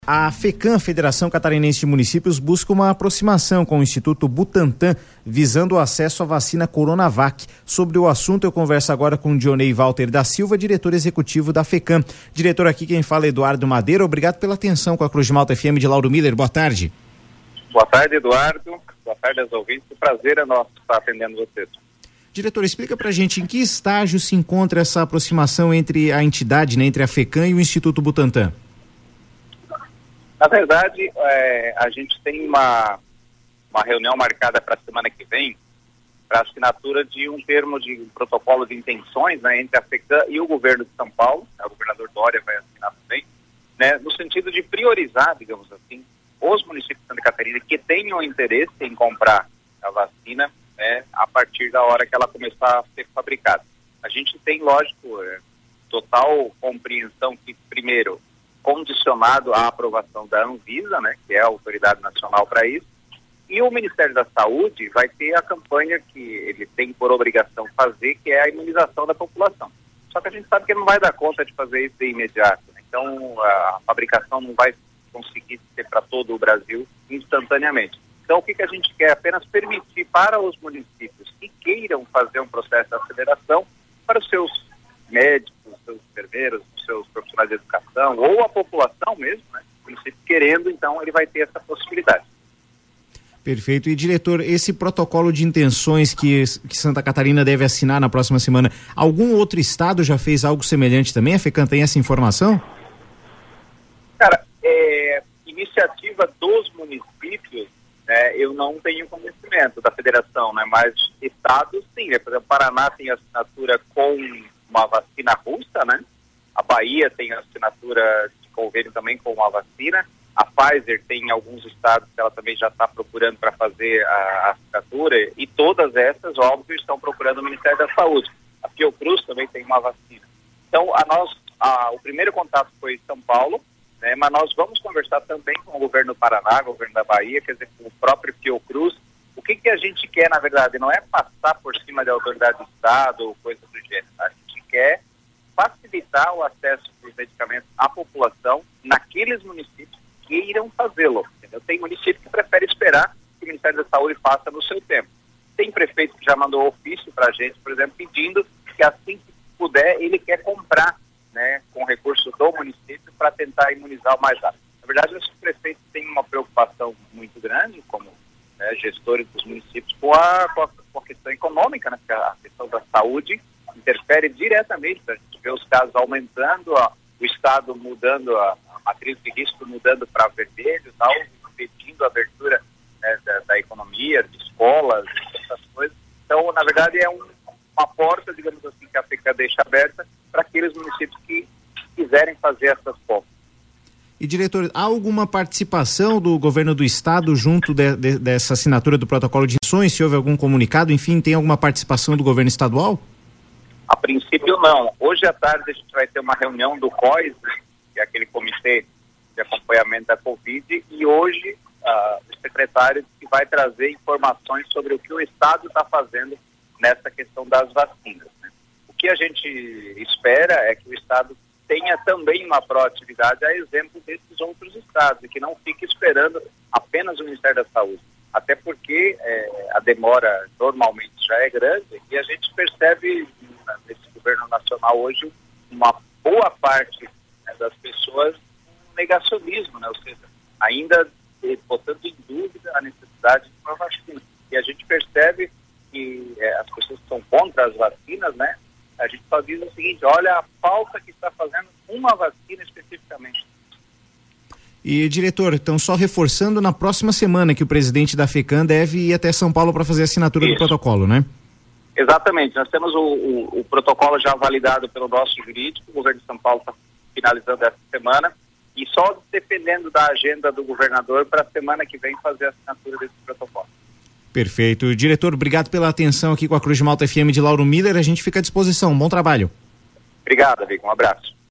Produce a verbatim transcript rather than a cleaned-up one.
A FECAM, Federação Catarinense de Municípios, busca uma aproximação com o Instituto Butantan, visando o acesso à vacina Coronavac. Sobre o assunto, eu converso agora com o Dionei Walter da Silva, diretor executivo da FECAM. Diretor, aqui quem fala é Eduardo Madeira. Obrigado pela atenção com a Cruz de Malta F M de Lauro Miller. Boa tarde. Boa tarde, Eduardo. Boa tarde aos ouvintes. O prazer é nosso estar atendendo vocês. Diretor, explica pra gente em que estágio se encontra essa aproximação entre a entidade, né, entre a FECAM e o Instituto Butantan. Na verdade, é, a gente tem uma, uma reunião marcada para a semana que vem para a assinatura de um termo de um protocolo de intenções, né, entre a FECAM e o governo de São Paulo. O governador Dória vai assinar também, né, no sentido de priorizar, digamos assim, os municípios de Santa Catarina que tenham interesse em comprar a vacina, né, a partir da hora que ela começar a ser fabricada. A gente tem, lógico, é, total compreensão que, primeiro, condicionado à aprovação da Anvisa, né, que é a autoridade nacional para isso, e o Ministério da Saúde vai ter a campanha que ele tem por obrigação fazer, que é a imunização da população. Só que a gente sabe que ele não vai dar conta de fazer isso de imediato, né? Então a fabricação não vai conseguir ser para todo o Brasil instantaneamente. Então o que, que a gente quer? Apenas permitir para os municípios que queiram fazer um processo de aceleração para os seus médicos, os seus enfermeiros, os seus profissionais de educação, ou a população mesmo, né? O município querendo, então ele vai ter essa possibilidade. Perfeito. E, diretor, esse protocolo de intenções que, que Santa Catarina deve assinar na próxima semana, algum outro estado já fez algo semelhante também? A FECAM tem essa informação? Cara, é, iniciativa dos municípios, né, eu não tenho conhecimento da federação, né, mas estados sim, né, por exemplo, o Paraná tem assinatura com uma vacina russa, né? A Bahia tem assinatura de convênio também com uma vacina. A Pfizer tem em alguns estados que ela também já está procurando para fazer a assinatura, e todas essas, óbvio, estão procurando o Ministério da Saúde. A Fiocruz também tem uma vacina. Então, a nós, a, o primeiro contato foi em São Paulo, né? Mas nós vamos conversar também com o governo do Paraná, o governo da Bahia, quer dizer, com o próprio Fiocruz. O que, que a gente quer, na verdade, não é passar por cima da autoridade do Estado ou coisa do gênero. A gente quer facilitar o acesso dos medicamentos à população naqueles municípios que queiram fazê-lo. Entendeu? Tem município que prefere esperar que o Ministério da Saúde faça no seu tempo. Tem prefeito que já mandou ofício para a gente, por exemplo, pedindo que assim que puder, ele quer comprar, né, com recursos do município para tentar imunizar o mais rápido. Na verdade, os prefeitos têm uma preocupação muito grande, como, né, gestores dos municípios, com a, com a, com a questão econômica, né, porque a questão da saúde interfere diretamente. A gente vê os casos aumentando, ó, o Estado mudando, a, a matriz de risco mudando para vermelho e tal, impedindo a abertura, né, da, da economia, de escolas, essas coisas. Então, na verdade, é um, uma porta, digamos assim, que a FECAM deixa aberta para aqueles municípios que quiserem fazer essas compras. E, diretor, há alguma participação do governo do estado junto de, de, dessa assinatura do protocolo de intenções? Se houve algum comunicado, enfim, tem alguma participação do governo estadual? A princípio, não. Hoje à tarde a gente vai ter uma reunião do C O I S, né, que é aquele comitê de acompanhamento da Covid, e hoje uh, o secretário que vai trazer informações sobre o que o estado está fazendo nessa questão das vacinas, né? O que a gente espera é que o estado tenha também uma proatividade a exemplo desses outros estados, e que não fique esperando apenas o Ministério da Saúde. Até porque é, a demora normalmente já é grande, e a gente percebe nesse governo nacional hoje uma boa parte, né, das pessoas um negacionismo, né? Ou seja, ainda botando em dúvida a necessidade de uma vacina. E a gente percebe que é, as pessoas que são contra as vacinas, né? A gente só diz o seguinte: olha a falta que está fazendo uma vacina especificamente. E, diretor, então só reforçando, na próxima semana que o presidente da FECAM deve ir até São Paulo para fazer a assinatura Isso. do protocolo, né? Exatamente, nós temos o, o, o protocolo já validado pelo nosso jurídico, o governo de São Paulo está finalizando essa semana, e só dependendo da agenda do governador para a semana que vem fazer a assinatura desse protocolo. Perfeito. Diretor, obrigado pela atenção aqui com a Cruz de Malta F M de Lauro Miller, a gente fica à disposição, bom trabalho. Obrigado, amigo, um abraço.